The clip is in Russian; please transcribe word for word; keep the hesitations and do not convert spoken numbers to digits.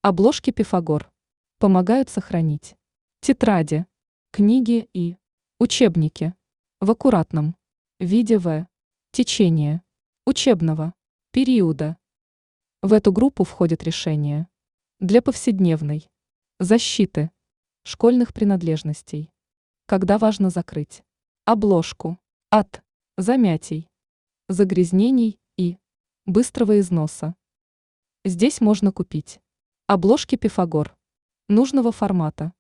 Обложки Пифагор помогают сохранить тетради, книги и учебники в аккуратном виде в течение учебного периода. В эту группу входят решения для повседневной защиты школьных принадлежностей, когда важно закрыть обложку от замятий, загрязнений и быстрого износа. Здесь можно купить обложки Пифагор нужного формата